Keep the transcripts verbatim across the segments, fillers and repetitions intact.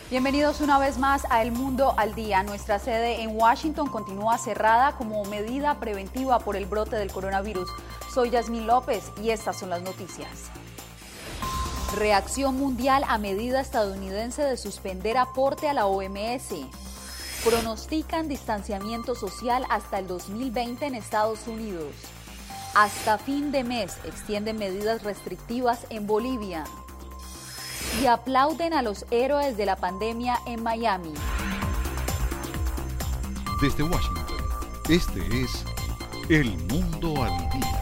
Bienvenidos una vez más a El Mundo al Día. Nuestra sede en Washington continúa cerrada como medida preventiva por el brote del coronavirus. Soy Yasmín López y estas son las noticias. Reacción mundial a medida estadounidense de suspender aporte a la O M S. Pronostican distanciamiento social hasta el dos mil veinte en Estados Unidos. Hasta fin de mes extienden medidas restrictivas en Bolivia. Y aplauden a los héroes de la pandemia en Miami. Desde Washington, este es El Mundo al Día.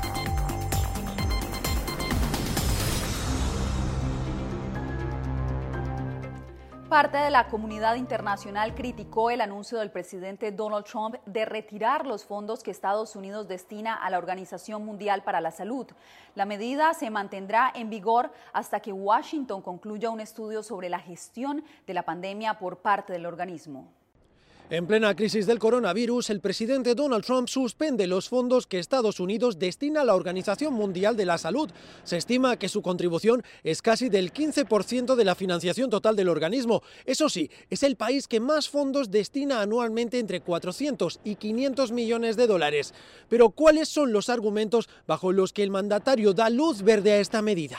Parte de la comunidad internacional criticó el anuncio del presidente Donald Trump de retirar los fondos que Estados Unidos destina a la Organización Mundial para la Salud. La medida se mantendrá en vigor hasta que Washington concluya un estudio sobre la gestión de la pandemia por parte del organismo. En plena crisis del coronavirus, el presidente Donald Trump suspende los fondos que Estados Unidos destina a la Organización Mundial de la Salud. Se estima que su contribución es casi del quince por ciento de la financiación total del organismo. Eso sí, es el país que más fondos destina anualmente, entre cuatrocientos y quinientos millones de dólares. Pero, ¿cuáles son los argumentos bajo los que el mandatario da luz verde a esta medida?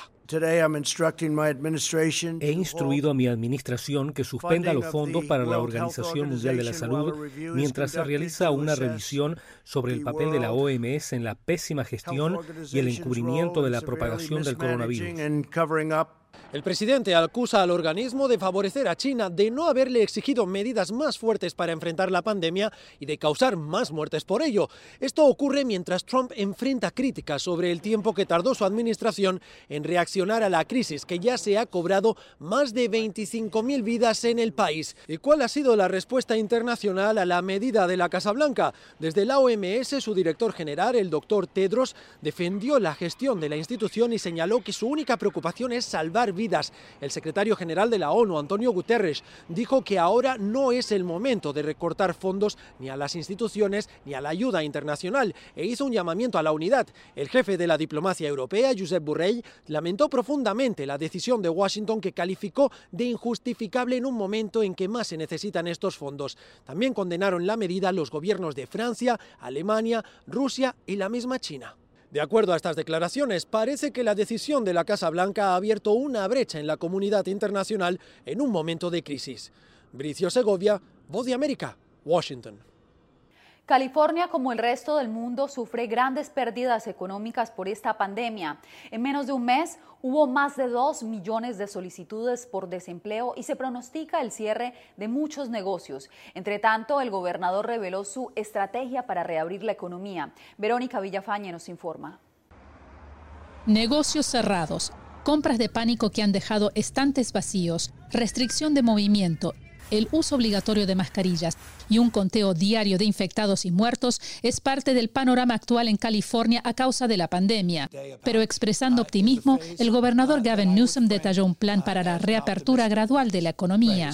He instruido a mi administración que suspenda los fondos para la Organización Mundial de la Salud mientras se realiza una revisión sobre el papel de la O M S en la pésima gestión y el encubrimiento de la propagación del coronavirus. El presidente acusa al organismo de favorecer a China, de no haberle exigido medidas más fuertes para enfrentar la pandemia y de causar más muertes por ello. Esto ocurre mientras Trump enfrenta críticas sobre el tiempo que tardó su administración en reaccionar a la crisis, que ya se ha cobrado más de veinticinco mil vidas en el país. ¿Y cuál ha sido la respuesta internacional a la medida de la Casa Blanca? Desde la O M S, su director general, el doctor Tedros, defendió la gestión de la institución y señaló que su única preocupación es salvar vidas. El secretario general de la ONU, Antonio Guterres, dijo que ahora no es el momento de recortar fondos ni a las instituciones ni a la ayuda internacional e hizo un llamamiento a la unidad. El jefe de la diplomacia europea, Josep Borrell, lamentó profundamente la decisión de Washington, que calificó de injustificable en un momento en que más se necesitan estos fondos. También condenaron la medida los gobiernos de Francia, Alemania, Rusia y la misma China. De acuerdo a estas declaraciones, parece que la decisión de la Casa Blanca ha abierto una brecha en la comunidad internacional en un momento de crisis. Bricio Segovia, Voz de América, Washington. California, como el resto del mundo, sufre grandes pérdidas económicas por esta pandemia. En menos de un mes hubo más de dos millones de solicitudes por desempleo y se pronostica el cierre de muchos negocios. Entre tanto, el gobernador reveló su estrategia para reabrir la economía. Verónica Villafañe nos informa. Negocios cerrados, compras de pánico que han dejado estantes vacíos, restricción de movimiento, el uso obligatorio de mascarillas y un conteo diario de infectados y muertos es parte del panorama actual en California a causa de la pandemia. Pero expresando optimismo, el gobernador Gavin Newsom detalló un plan para la reapertura gradual de la economía.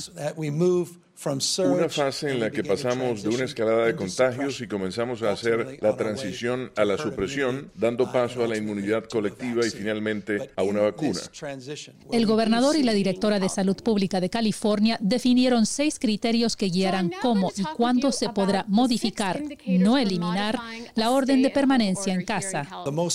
Una fase en la que pasamos de una escalada de contagios y comenzamos a hacer la transición a la supresión, dando paso a la inmunidad colectiva y finalmente a una vacuna. El gobernador y la directora de Salud Pública de California definieron seis criterios que guiarán cómo y cuándo se podrá modificar, no eliminar, la orden de permanencia en casa.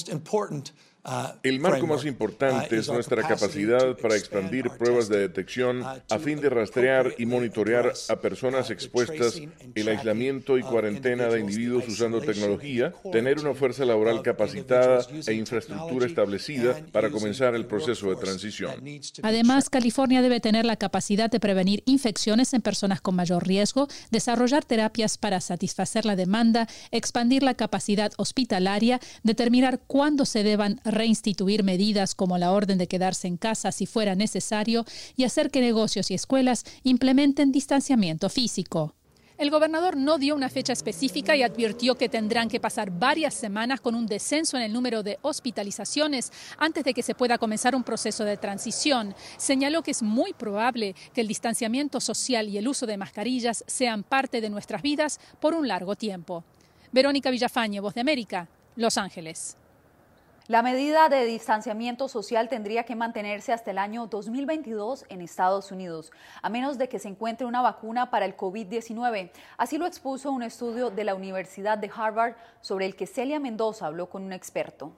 El marco más importante es nuestra capacidad para expandir pruebas de detección a fin de rastrear y monitorear a personas expuestas, el aislamiento y cuarentena de individuos usando tecnología, tener una fuerza laboral capacitada e infraestructura establecida para comenzar el proceso de transición. Además, California debe tener la capacidad de prevenir infecciones en personas con mayor riesgo, desarrollar terapias para satisfacer la demanda, expandir la capacidad hospitalaria, determinar cuándo se deban reinstituir medidas como la orden de quedarse en casa si fuera necesario y hacer que negocios y escuelas implementen distanciamiento físico. El gobernador no dio una fecha específica y advirtió que tendrán que pasar varias semanas con un descenso en el número de hospitalizaciones antes de que se pueda comenzar un proceso de transición. Señaló que es muy probable que el distanciamiento social y el uso de mascarillas sean parte de nuestras vidas por un largo tiempo. Verónica Villafañe, Voz de América, Los Ángeles. La medida de distanciamiento social tendría que mantenerse hasta el año dos mil veintidós en Estados Unidos, a menos de que se encuentre una vacuna para el COVID diecinueve. Así lo expuso un estudio de la Universidad de Harvard sobre el que Celia Mendoza habló con un experto.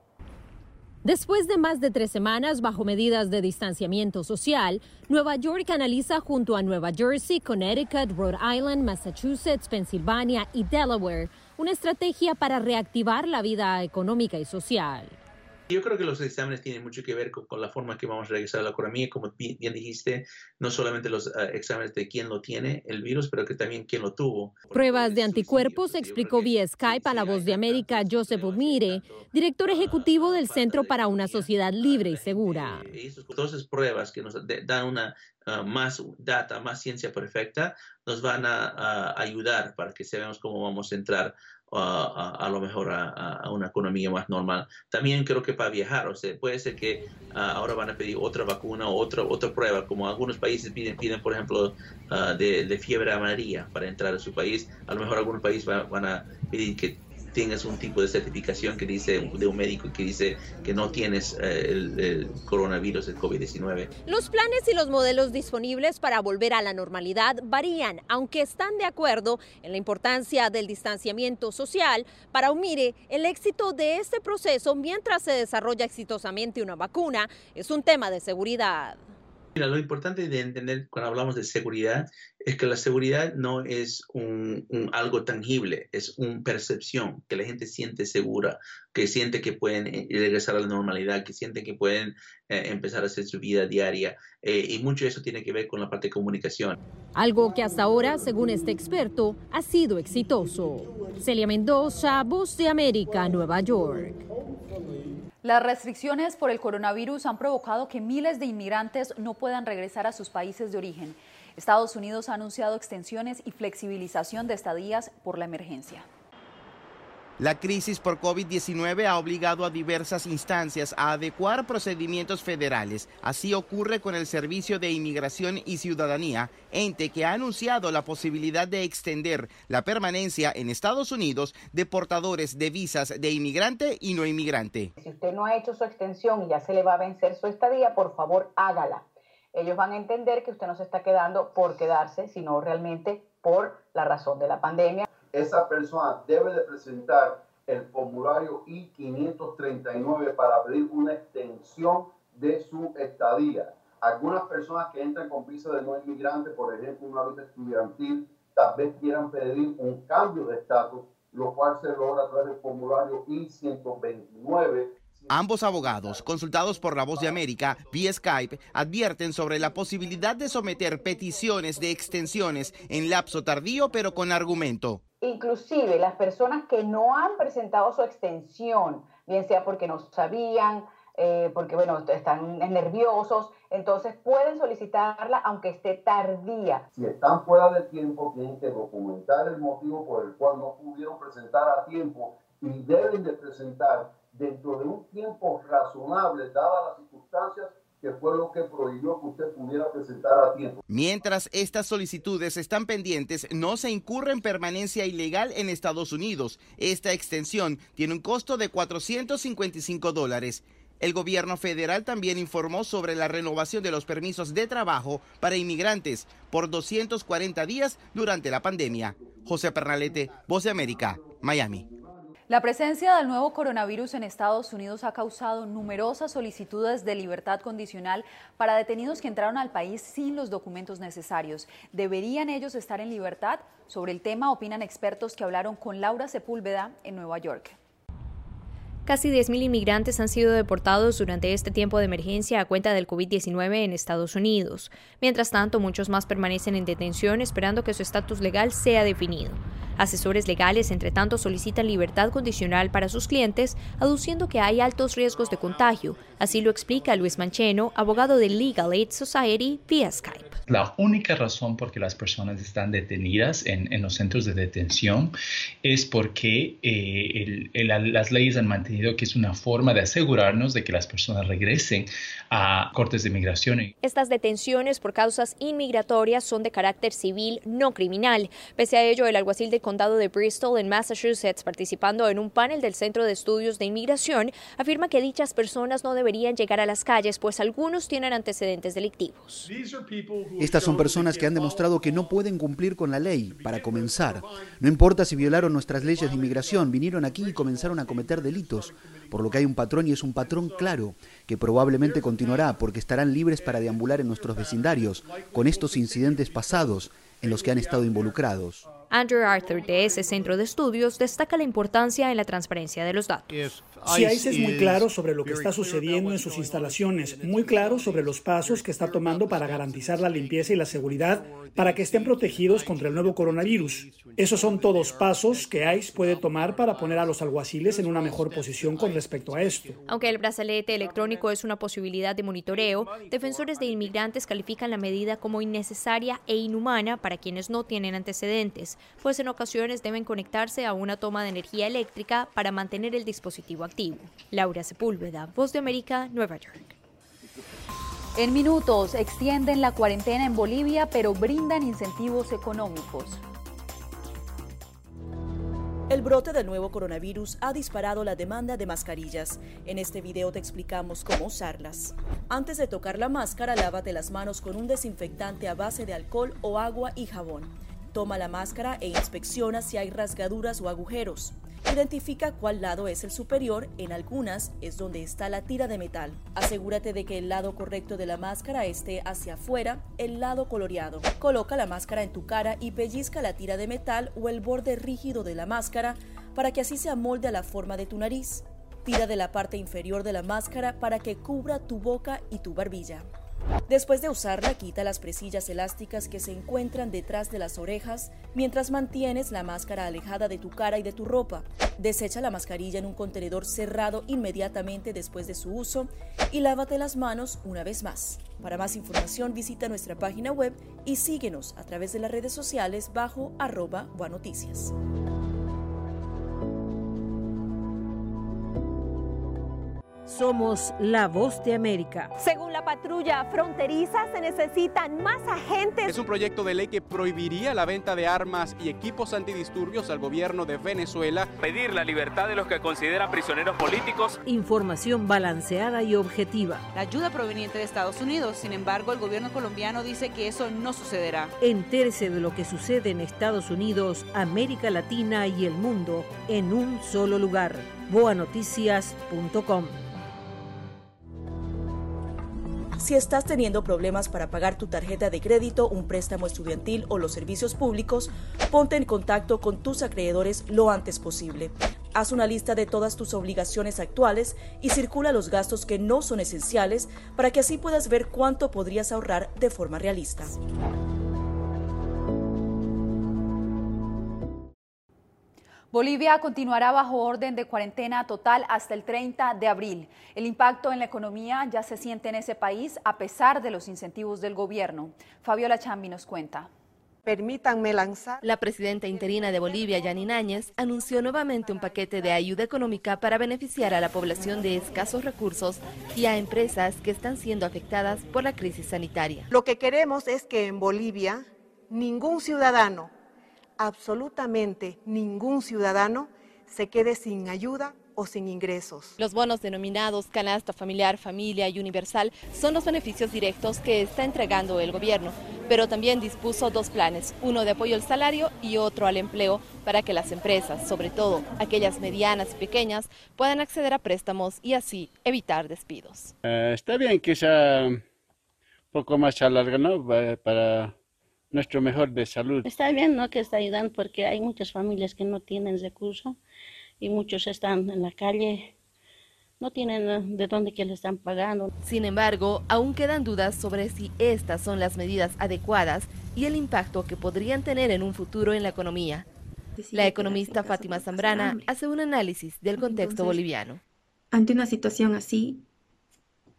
Después de más de tres semanas bajo medidas de distanciamiento social, Nueva York analiza junto a Nueva Jersey, Connecticut, Rhode Island, Massachusetts, Pensilvania y Delaware una estrategia para reactivar la vida económica y social. Yo creo que los exámenes tienen mucho que ver con, con la forma que vamos a regresar a la economía. Como bien dijiste, no solamente los uh, exámenes de quién lo tiene, el virus, pero que también quién lo tuvo. Pruebas de anticuerpos, explicó vía Skype a La Voz de América Joseph Umire, director ejecutivo del Centro para una Sociedad Libre y Segura. Todas esas pruebas que nos dan una uh, más data, más ciencia perfecta, nos van a, a ayudar para que sepamos cómo vamos a entrar Uh, a, a lo mejor a, a una economía más normal. También creo que para viajar, o sea, puede ser que uh, ahora van a pedir otra vacuna o otra, otra prueba, como algunos países piden, piden por ejemplo, uh, de, de fiebre amarilla para entrar a su país. A lo mejor algunos países van, van a pedir que tengas un tipo de certificación que dice, de un médico que dice que no tienes eh, el, el coronavirus, el COVID diecinueve. Los planes y los modelos disponibles para volver a la normalidad varían, aunque están de acuerdo en la importancia del distanciamiento social. Para Umire, el éxito de este proceso mientras se desarrolla exitosamente una vacuna es un tema de seguridad. Mira, lo importante de entender cuando hablamos de seguridad es que la seguridad no es un, un algo tangible, es una percepción, que la gente siente segura, que siente que pueden regresar a la normalidad, que sienten que pueden eh, empezar a hacer su vida diaria. Eh, y mucho de eso tiene que ver con la parte de comunicación. Algo que hasta ahora, según este experto, ha sido exitoso. Celia Mendoza, Voz de América, Nueva York. Las restricciones por el coronavirus han provocado que miles de inmigrantes no puedan regresar a sus países de origen. Estados Unidos ha anunciado extensiones y flexibilización de estadías por la emergencia. La crisis por COVID diecinueve ha obligado a diversas instancias a adecuar procedimientos federales. Así ocurre con el Servicio de Inmigración y Ciudadanía, ente que ha anunciado la posibilidad de extender la permanencia en Estados Unidos de portadores de visas de inmigrante y no inmigrante. Si usted no ha hecho su extensión y ya se le va a vencer su estadía, por favor hágala. Ellos van a entender que usted no se está quedando por quedarse, sino realmente por la razón de la pandemia. Esa persona debe de presentar el formulario I quinientos treinta y nueve para pedir una extensión de su estadía. Algunas personas que entran con visa de no inmigrante, por ejemplo, una visa estudiantil, tal vez quieran pedir un cambio de estatus, lo cual se logra a través del formulario I ciento veintinueve. Ambos abogados, consultados por La Voz de América vía Skype, advierten sobre la posibilidad de someter peticiones de extensiones en lapso tardío, pero con argumento. Inclusive las personas que no han presentado su extensión, bien sea porque no sabían, eh, porque bueno, están nerviosos, entonces pueden solicitarla aunque esté tardía. Si están fuera de tiempo, tienen que documentar el motivo por el cual no pudieron presentar a tiempo y deben de presentar dentro de un tiempo razonable, dadas las circunstancias, que fue lo que prohibió que usted pudiera presentar a tiempo. Mientras estas solicitudes están pendientes, no se incurre en permanencia ilegal en Estados Unidos. Esta extensión tiene un costo de cuatrocientos cincuenta y cinco dólares. El gobierno federal también informó sobre la renovación de los permisos de trabajo para inmigrantes por doscientos cuarenta días durante la pandemia. José Pernalete, Voz de América, Miami. La presencia del nuevo coronavirus en Estados Unidos ha causado numerosas solicitudes de libertad condicional para detenidos que entraron al país sin los documentos necesarios. ¿Deberían ellos estar en libertad? Sobre el tema opinan expertos que hablaron con Laura Sepúlveda en Nueva York. Casi diez mil inmigrantes han sido deportados durante este tiempo de emergencia a cuenta del COVID diecinueve en Estados Unidos. Mientras tanto, muchos más permanecen en detención esperando que su estatus legal sea definido. Asesores legales, entre tanto, solicitan libertad condicional para sus clientes, aduciendo que hay altos riesgos de contagio. Así lo explica Luis Mancheno, abogado de Legal Aid Society, vía Skype. La única razón por que las personas están detenidas en, en los centros de detención es porque eh, el, el, las leyes han mantenido que es una forma de asegurarnos de que las personas regresen a cortes de migración. Estas detenciones por causas inmigratorias son de carácter civil, no criminal. Pese a ello, el alguacil del condado de Bristol, en Massachusetts, participando en un panel del Centro de Estudios de Inmigración, afirma que dichas personas no deberían llegar a las calles, pues algunos tienen antecedentes delictivos. Estas son personas que han demostrado que no pueden cumplir con la ley, para comenzar. No importa si violaron nuestras leyes de inmigración, vinieron aquí y comenzaron a cometer delitos, por lo que hay un patrón y es un patrón claro, que probablemente continuará porque estarán libres para deambular en nuestros vecindarios con estos incidentes pasados en los que han estado involucrados. Andrew Arthur, de ese centro de estudios, destaca la importancia en la transparencia de los datos. Si ICE es muy claro sobre lo que está sucediendo en sus instalaciones, muy claro sobre los pasos que está tomando para garantizar la limpieza y la seguridad para que estén protegidos contra el nuevo coronavirus. Esos son todos pasos que ICE puede tomar para poner a los alguaciles en una mejor posición con respecto a esto. Aunque el brazalete electrónico es una posibilidad de monitoreo, defensores de inmigrantes califican la medida como innecesaria e inhumana para quienes no tienen antecedentes, pues en ocasiones deben conectarse a una toma de energía eléctrica para mantener el dispositivo activo. Laura Sepúlveda, Voz de América, Nueva York. En minutos, extienden la cuarentena en Bolivia, pero brindan incentivos económicos. El brote del nuevo coronavirus ha disparado la demanda de mascarillas. En este video te explicamos cómo usarlas. Antes de tocar la máscara, lávate las manos con un desinfectante a base de alcohol o agua y jabón. Toma la máscara e inspecciona si hay rasgaduras o agujeros. Identifica cuál lado es el superior, en algunas es donde está la tira de metal. Asegúrate de que el lado correcto de la máscara esté hacia afuera, el lado coloreado. Coloca la máscara en tu cara y pellizca la tira de metal o el borde rígido de la máscara para que así se amolde a la forma de tu nariz. Tira de la parte inferior de la máscara para que cubra tu boca y tu barbilla. Después de usarla, quita las presillas elásticas que se encuentran detrás de las orejas mientras mantienes la máscara alejada de tu cara y de tu ropa. Desecha la mascarilla en un contenedor cerrado inmediatamente después de su uso y lávate las manos una vez más. Para más información, visita nuestra página web y síguenos a través de las redes sociales bajo arroba Buanoticias. Somos la voz de América. Según la patrulla fronteriza, se necesitan más agentes. Es un proyecto de ley que prohibiría la venta de armas y equipos antidisturbios al gobierno de Venezuela. Pedir la libertad de los que consideran prisioneros políticos. Información balanceada y objetiva. La ayuda proveniente de Estados Unidos. Sin embargo, el gobierno colombiano dice que eso no sucederá. Entérese de lo que sucede en Estados Unidos, América Latina y el mundo en un solo lugar. boa noticias punto com. Si estás teniendo problemas para pagar tu tarjeta de crédito, un préstamo estudiantil o los servicios públicos, ponte en contacto con tus acreedores lo antes posible. Haz una lista de todas tus obligaciones actuales y circula los gastos que no son esenciales para que así puedas ver cuánto podrías ahorrar de forma realista. Bolivia continuará bajo orden de cuarentena total hasta el treinta de abril. El impacto en la economía ya se siente en ese país a pesar de los incentivos del gobierno. Fabiola Chambi nos cuenta. Permítanme lanzar. La presidenta interina de Bolivia, Yanine Áñez, anunció nuevamente un paquete de ayuda económica para beneficiar a la población de escasos recursos y a empresas que están siendo afectadas por la crisis sanitaria. Lo que queremos es que en Bolivia ningún ciudadano, absolutamente ningún ciudadano, se quede sin ayuda o sin ingresos. Los bonos denominados Canasta Familiar, Familia y Universal son los beneficios directos que está entregando el gobierno, pero también dispuso dos planes, uno de apoyo al salario y otro al empleo, para que las empresas, sobre todo aquellas medianas y pequeñas, puedan acceder a préstamos y así evitar despidos. Uh, está bien que sea un poco más alargado, ¿no? Para nuestro mejor de salud. Está bien, ¿no?, que está ayudando, porque hay muchas familias que no tienen recursos y muchos están en la calle, no tienen de dónde que le están pagando. Sin embargo, aún quedan dudas sobre si estas son las medidas adecuadas y el impacto que podrían tener en un futuro en la economía. La economista Fátima Zambrana hace un análisis del contexto boliviano. Ante una situación así,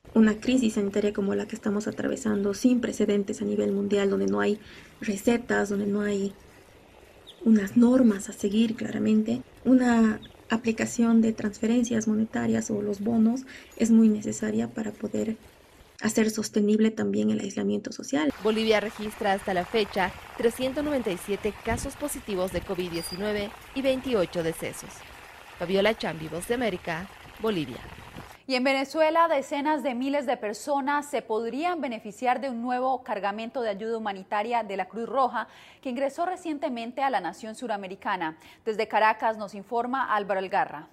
Una crisis sanitaria como la que estamos atravesando, sin precedentes a nivel mundial, donde no hay recetas, donde no hay unas normas a seguir claramente, una aplicación de transferencias monetarias o los bonos es muy necesaria para poder hacer sostenible también el aislamiento social. Bolivia registra hasta la fecha trescientos noventa y siete casos positivos de COVID diecinueve y veintiocho decesos. Fabiola Chambi, Voz de América, Bolivia. Y en Venezuela, decenas de miles de personas se podrían beneficiar de un nuevo cargamento de ayuda humanitaria de la Cruz Roja que ingresó recientemente a la nación suramericana. Desde Caracas nos informa Álvaro Algarra.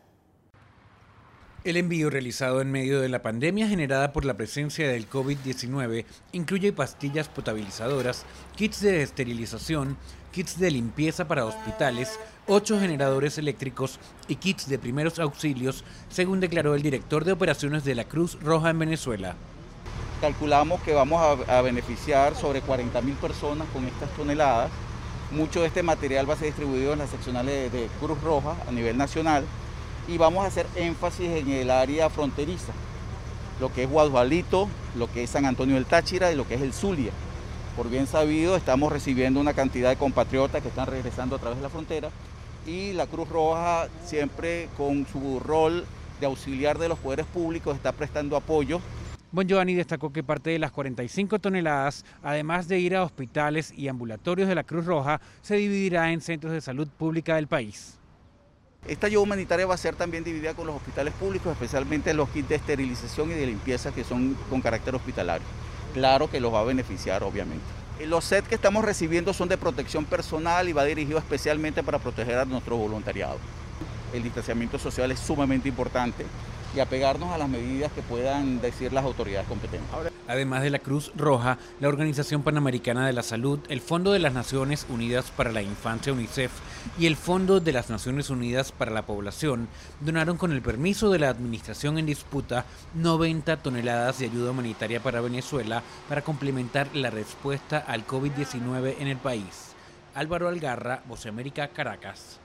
El envío realizado en medio de la pandemia generada por la presencia del COVID diecinueve incluye pastillas potabilizadoras, kits de esterilización, kits de limpieza para hospitales, ocho generadores eléctricos y kits de primeros auxilios, según declaró el director de operaciones de la Cruz Roja en Venezuela. Calculamos que vamos a, a beneficiar sobre cuarenta mil personas con estas toneladas. Mucho de este material va a ser distribuido en las seccionales de, de Cruz Roja a nivel nacional y vamos a hacer énfasis en el área fronteriza, lo que es Guadualito, lo que es San Antonio del Táchira y lo que es el Zulia. Por bien sabido, estamos recibiendo una cantidad de compatriotas que están regresando a través de la frontera y la Cruz Roja, siempre con su rol de auxiliar de los poderes públicos, está prestando apoyo. Bongiovanni destacó que parte de las cuarenta y cinco toneladas, además de ir a hospitales y ambulatorios de la Cruz Roja, se dividirá en centros de salud pública del país. Esta ayuda humanitaria va a ser también dividida con los hospitales públicos, especialmente los kits de esterilización y de limpieza que son con carácter hospitalario. Claro que los va a beneficiar, obviamente. Los sets que estamos recibiendo son de protección personal y va dirigido especialmente para proteger a nuestro voluntariado. El distanciamiento social es sumamente importante y apegarnos a las medidas que puedan decir las autoridades competentes. Además de la Cruz Roja, la Organización Panamericana de la Salud, el Fondo de las Naciones Unidas para la Infancia UNICEF y el Fondo de las Naciones Unidas para la Población donaron con el permiso de la administración en disputa noventa toneladas de ayuda humanitaria para Venezuela para complementar la respuesta al COVID diecinueve en el país. Álvaro Algarra, Voz de América, Caracas.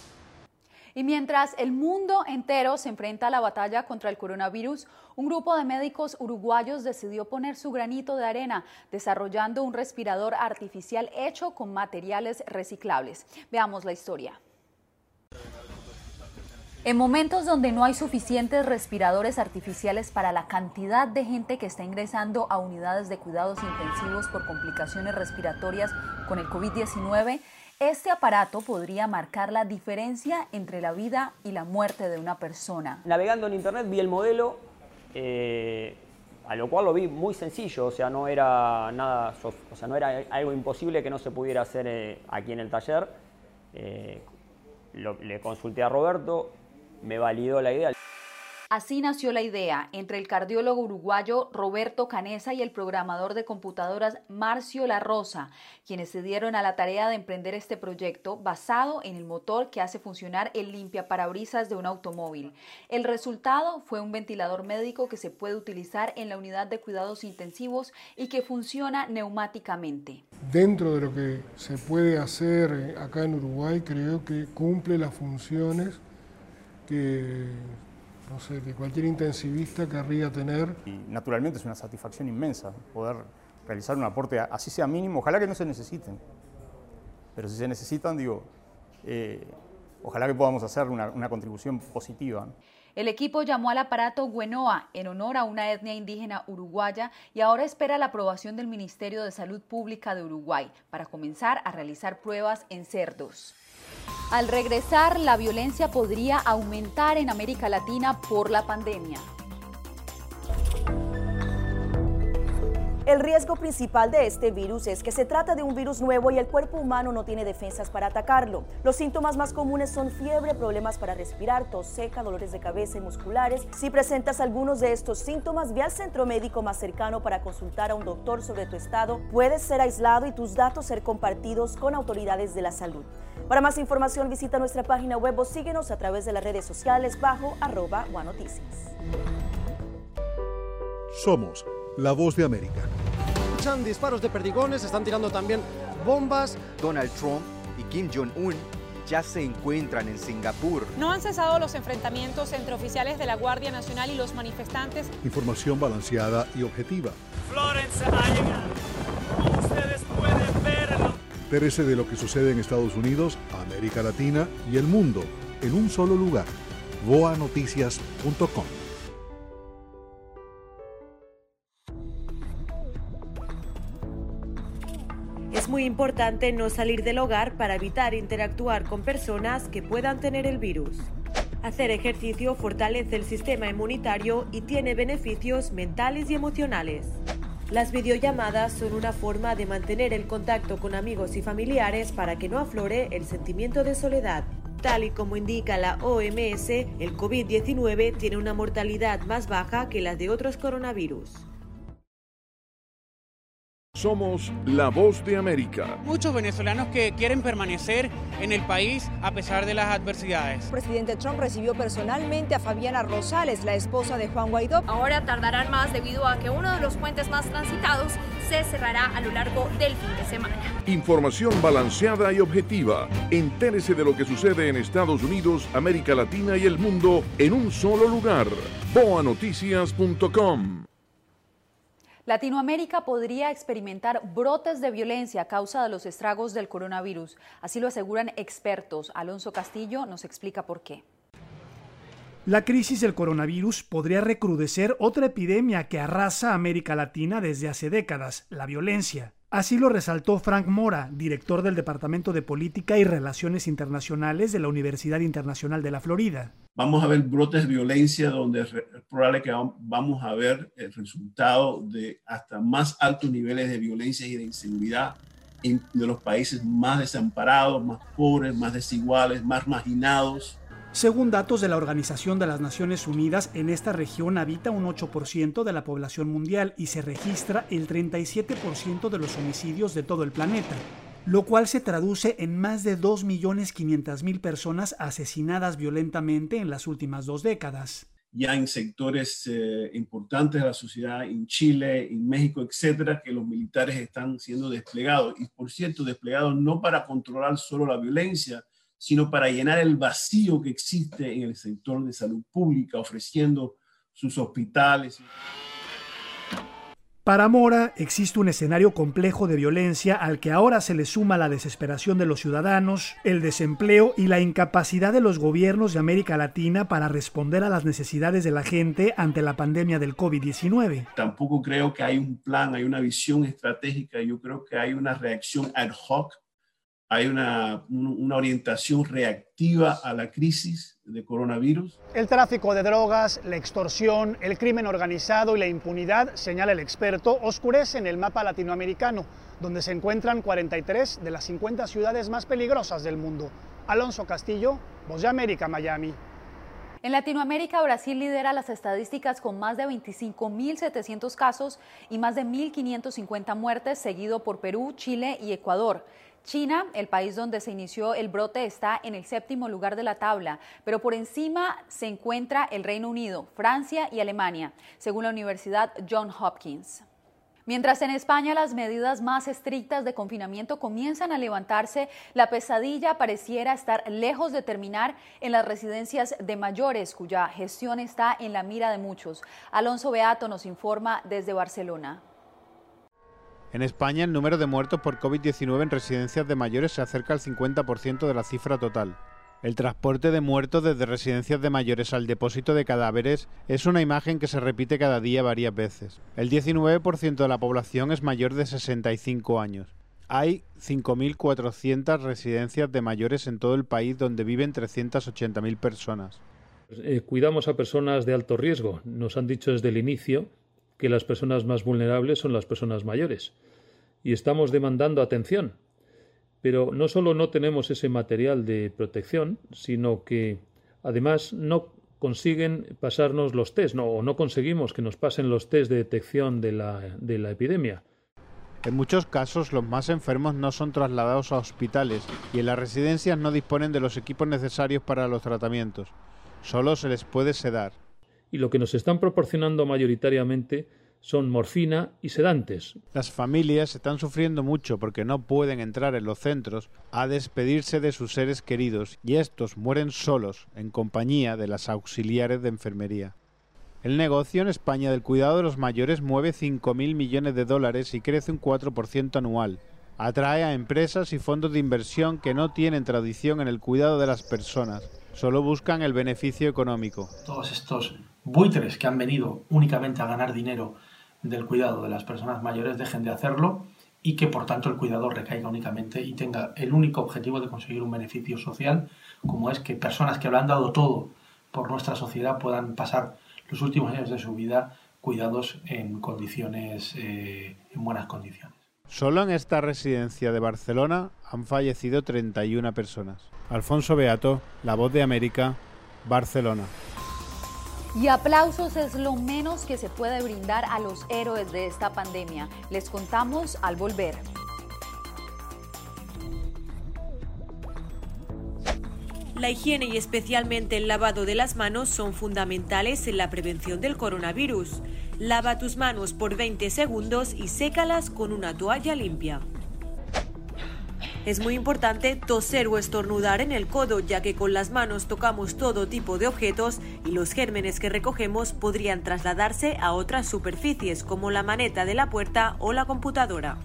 Y mientras el mundo entero se enfrenta a la batalla contra el coronavirus, un grupo de médicos uruguayos decidió poner su granito de arena desarrollando un respirador artificial hecho con materiales reciclables. Veamos la historia. En momentos donde no hay suficientes respiradores artificiales para la cantidad de gente que está ingresando a unidades de cuidados intensivos por complicaciones respiratorias con el COVID diecinueve, este aparato podría marcar la diferencia entre la vida y la muerte de una persona. Navegando en internet vi el modelo, eh, a lo cual lo vi muy sencillo, o sea, no era nada, o sea, no era algo imposible que no se pudiera hacer eh, aquí en el taller. Eh, lo, le consulté a Roberto, me validó la idea. Así nació la idea entre el cardiólogo uruguayo Roberto Canesa y el programador de computadoras Marcio La Rosa, quienes se dieron a la tarea de emprender este proyecto basado en el motor que hace funcionar el limpiaparabrisas de un automóvil. El resultado fue un ventilador médico que se puede utilizar en la unidad de cuidados intensivos y que funciona neumáticamente. Dentro de lo que se puede hacer acá en Uruguay, creo que cumple las funciones que, no sé, que cualquier intensivista querría tener. Y naturalmente es una satisfacción inmensa poder realizar un aporte, así sea mínimo, ojalá que no se necesiten, pero si se necesitan, digo, eh, ojalá que podamos hacer una, una contribución positiva. El equipo llamó al aparato Guenoa en honor a una etnia indígena uruguaya y ahora espera la aprobación del Ministerio de Salud Pública de Uruguay para comenzar a realizar pruebas en cerdos. Al regresar, la violencia podría aumentar en América Latina por la pandemia. El riesgo principal de este virus es que se trata de un virus nuevo y el cuerpo humano no tiene defensas para atacarlo. Los síntomas más comunes son fiebre, problemas para respirar, tos seca, dolores de cabeza y musculares. Si presentas algunos de estos síntomas, ve al centro médico más cercano para consultar a un doctor sobre tu estado. Puedes ser aislado y tus datos ser compartidos con autoridades de la salud. Para más información, visita nuestra página web o síguenos a través de las redes sociales bajo arroba guanoticias. Somos la Voz de América. Escuchan disparos de perdigones, están tirando también bombas. Donald Trump y Kim Jong-un ya se encuentran en Singapur. No han cesado los enfrentamientos entre oficiales de la Guardia Nacional y los manifestantes. Información balanceada y objetiva. Florence ha llegado. Como ustedes pueden verlo. Entérese de lo que sucede en Estados Unidos, América Latina y el mundo en un solo lugar. boa noticias punto com. Es muy importante no salir del hogar para evitar interactuar con personas que puedan tener el virus. Hacer ejercicio fortalece el sistema inmunitario y tiene beneficios mentales y emocionales. Las videollamadas son una forma de mantener el contacto con amigos y familiares para que no aflore el sentimiento de soledad. Tal y como indica la O M S, el COVID diecinueve tiene una mortalidad más baja que la de otros coronavirus. Somos la voz de América. Muchos venezolanos que quieren permanecer en el país a pesar de las adversidades. El presidente Trump recibió personalmente a Fabiana Rosales, la esposa de Juan Guaidó. Ahora tardarán más debido a que uno de los puentes más transitados se cerrará a lo largo del fin de semana. Información balanceada y objetiva. Entérese de lo que sucede en Estados Unidos, América Latina y el mundo en un solo lugar. boa noticias punto com. Latinoamérica podría experimentar brotes de violencia a causa de los estragos del coronavirus. Así lo aseguran expertos. Alonso Castillo nos explica por qué. La crisis del coronavirus podría recrudecer otra epidemia que arrasa a América Latina desde hace décadas, la violencia. Así lo resaltó Frank Mora, director del Departamento de Política y Relaciones Internacionales de la Universidad Internacional de la Florida. Vamos a ver brotes de violencia donde es probable que vamos a ver el resultado de hasta más altos niveles de violencia y de inseguridad en, de los países más desamparados, más pobres, más desiguales, más marginados. Según datos de la Organización de las Naciones Unidas, en esta región habita un ocho por ciento de la población mundial y se registra el treinta y siete por ciento de los homicidios de todo el planeta, lo cual se traduce en más de dos millones quinientas mil personas asesinadas violentamente en las últimas dos décadas. Ya en sectores eh, importantes de la sociedad, en Chile, en México, etcétera, que los militares están siendo desplegados. Y por cierto, desplegados no para controlar solo la violencia, sino para llenar el vacío que existe en el sector de salud pública, ofreciendo sus hospitales. Para Mora, existe un escenario complejo de violencia al que ahora se le suma la desesperación de los ciudadanos, el desempleo y la incapacidad de los gobiernos de América Latina para responder a las necesidades de la gente ante la pandemia del COVID diecinueve. Tampoco creo que hay un plan, hay una visión estratégica, yo creo que hay una reacción ad hoc. Hay una, una orientación reactiva a la crisis de coronavirus. El tráfico de drogas, la extorsión, el crimen organizado y la impunidad, señala el experto, oscurecen el mapa latinoamericano, donde se encuentran cuarenta y tres de las cincuenta ciudades más peligrosas del mundo. Alonso Castillo, Voz de América, Miami. En Latinoamérica, Brasil lidera las estadísticas con más de veinticinco mil setecientos casos y más de mil quinientas cincuenta muertes, seguido por Perú, Chile y Ecuador. China, el país donde se inició el brote, está en el séptimo lugar de la tabla, pero por encima se encuentra el Reino Unido, Francia y Alemania, según la Universidad Johns Hopkins. Mientras en España las medidas más estrictas de confinamiento comienzan a levantarse, la pesadilla pareciera estar lejos de terminar en las residencias de mayores, cuya gestión está en la mira de muchos. Alonso Beato nos informa desde Barcelona. En España, el número de muertos por COVID diecinueve en residencias de mayores se acerca al cincuenta por ciento de la cifra total. El transporte de muertos desde residencias de mayores al depósito de cadáveres es una imagen que se repite cada día varias veces. El diecinueve por ciento de la población es mayor de sesenta y cinco años. Hay cinco mil cuatrocientas residencias de mayores en todo el país donde viven trescientas ochenta mil personas. Eh, cuidamos a personas de alto riesgo. Nos han dicho desde el inicio que las personas más vulnerables son las personas mayores y estamos demandando atención. Pero no solo no tenemos ese material de protección, sino que además no consiguen pasarnos los test, no, o no conseguimos que nos pasen los test de detección de la, de la epidemia. En muchos casos, los más enfermos no son trasladados a hospitales y en las residencias no disponen de los equipos necesarios para los tratamientos. Solo se les puede sedar. Y lo que nos están proporcionando mayoritariamente son morfina y sedantes. Las familias están sufriendo mucho porque no pueden entrar en los centros a despedirse de sus seres queridos y estos mueren solos en compañía de las auxiliares de enfermería. El negocio en España del cuidado de los mayores mueve cinco mil millones de dólares y crece un cuatro por ciento anual. Atrae a empresas y fondos de inversión que no tienen tradición en el cuidado de las personas, solo buscan el beneficio económico. Todos estos buitres que han venido únicamente a ganar dinero del cuidado de las personas mayores dejen de hacerlo y que por tanto el cuidado recaiga únicamente y tenga el único objetivo de conseguir un beneficio social, como es que personas que lo han dado todo por nuestra sociedad puedan pasar los últimos años de su vida cuidados en condiciones, eh, en buenas condiciones. Solo en esta residencia de Barcelona han fallecido treinta y una personas. Alfonso Beato, La Voz de América, Barcelona. Y aplausos es lo menos que se puede brindar a los héroes de esta pandemia. Les contamos al volver. La higiene y especialmente el lavado de las manos son fundamentales en la prevención del coronavirus. Lava tus manos por veinte segundos y sécalas con una toalla limpia. Es muy importante toser o estornudar en el codo, ya que con las manos tocamos todo tipo de objetos y los gérmenes que recogemos podrían trasladarse a otras superficies, como la maneta de la puerta o la computadora.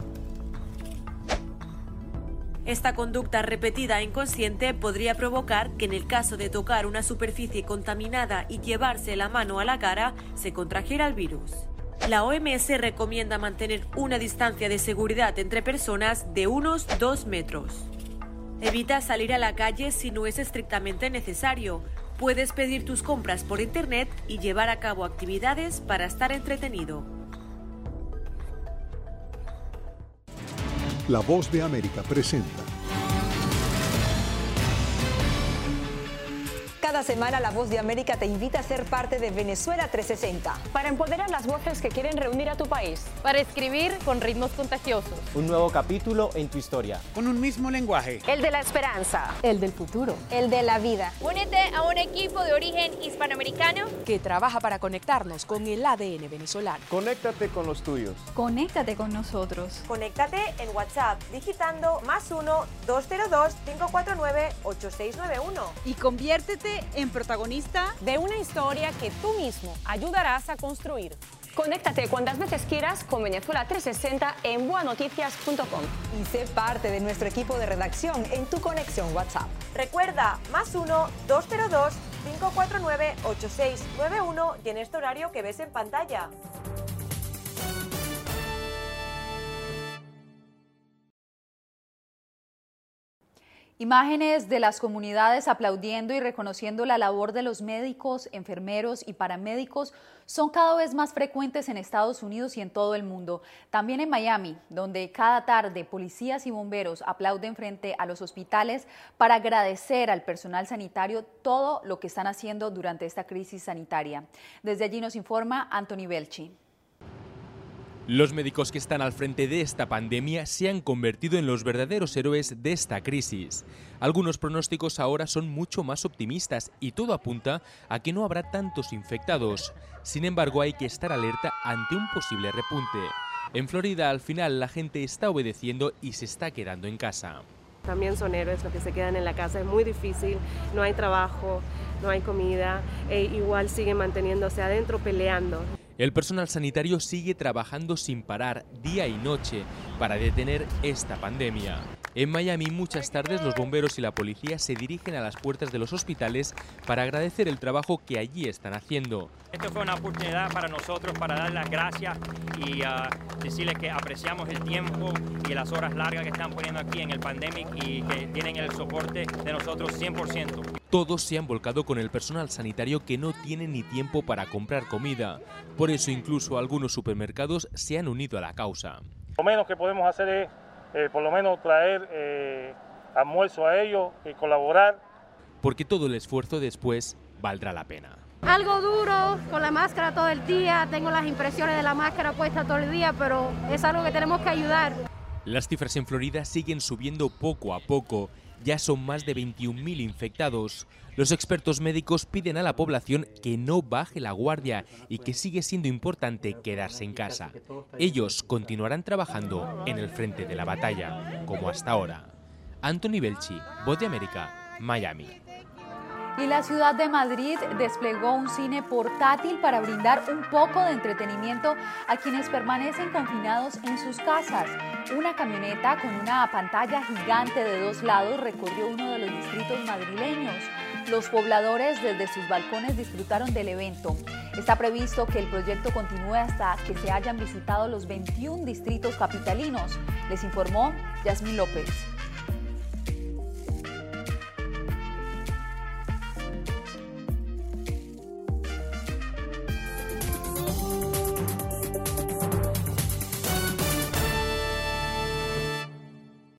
Esta conducta repetida e inconsciente podría provocar que en el caso de tocar una superficie contaminada y llevarse la mano a la cara, se contrajera el virus. La O M S recomienda mantener una distancia de seguridad entre personas de unos dos metros. Evita salir a la calle si no es estrictamente necesario. Puedes pedir tus compras por internet y llevar a cabo actividades para estar entretenido. La Voz de América presenta. Cada semana La Voz de América te invita a ser parte de Venezuela trescientos sesenta. Para empoderar las voces que quieren reunir a tu país. Para escribir con ritmos contagiosos. Un nuevo capítulo en tu historia. Con un mismo lenguaje. El de la esperanza. El del futuro. El de la vida. Únete a un equipo de origen hispanoamericano que trabaja para conectarnos con el A D N venezolano. Conéctate con los tuyos. Conéctate con nosotros. Conéctate en WhatsApp digitando más uno dos cero dos cinco cuatro nueve ocho seis nueve uno. Y conviértete en protagonista de una historia que tú mismo ayudarás a construir. Conéctate cuantas veces quieras con Venezuela trescientos sesenta en boa noticias punto com. Y sé parte de nuestro equipo de redacción en tu conexión WhatsApp. Recuerda, más uno dos cero dos cinco cuatro nueve ocho seis nueve uno y en este horario que ves en pantalla. Imágenes de las comunidades aplaudiendo y reconociendo la labor de los médicos, enfermeros y paramédicos son cada vez más frecuentes en Estados Unidos y en todo el mundo. También en Miami, donde cada tarde policías y bomberos aplauden frente a los hospitales para agradecer al personal sanitario todo lo que están haciendo durante esta crisis sanitaria. Desde allí nos informa Anthony Belchi. Los médicos que están al frente de esta pandemia se han convertido en los verdaderos héroes de esta crisis. Algunos pronósticos ahora son mucho más optimistas y todo apunta a que no habrá tantos infectados. Sin embargo, hay que estar alerta ante un posible repunte. En Florida, al final, la gente está obedeciendo y se está quedando en casa. También son héroes los que se quedan en la casa, es muy difícil, no hay trabajo, no hay comida, e igual siguen manteniéndose adentro peleando. El personal sanitario sigue trabajando sin parar día y noche para detener esta pandemia. En Miami, muchas tardes los bomberos y la policía se dirigen a las puertas de los hospitales para agradecer el trabajo que allí están haciendo. Esto fue una oportunidad para nosotros para dar las gracias y uh, decirles que apreciamos el tiempo y las horas largas que están poniendo aquí en el pandemic y que tienen el soporte de nosotros cien por ciento. Todos se han volcado con el personal sanitario que no tiene ni tiempo para comprar comida. Por eso incluso algunos supermercados se han unido a la causa. Lo menos que podemos hacer es eh, por lo menos traer eh, almuerzo a ellos y colaborar. Porque todo el esfuerzo después valdrá la pena. Algo duro, con la máscara todo el día, tengo las impresiones de la máscara puesta todo el día, pero es algo que tenemos que ayudar. Las cifras en Florida siguen subiendo poco a poco. Ya son más de veintiún mil infectados. Los expertos médicos piden a la población que no baje la guardia y que sigue siendo importante quedarse en casa. Ellos continuarán trabajando en el frente de la batalla, como hasta ahora. Anthony Belchi, Voz de América, Miami. Y la ciudad de Madrid desplegó un cine portátil para brindar un poco de entretenimiento a quienes permanecen confinados en sus casas. Una camioneta con una pantalla gigante de dos lados recorrió uno de los distritos madrileños. Los pobladores desde sus balcones disfrutaron del evento. Está previsto que el proyecto continúe hasta que se hayan visitado los veintiún distritos capitalinos. Les informó Yasmín López.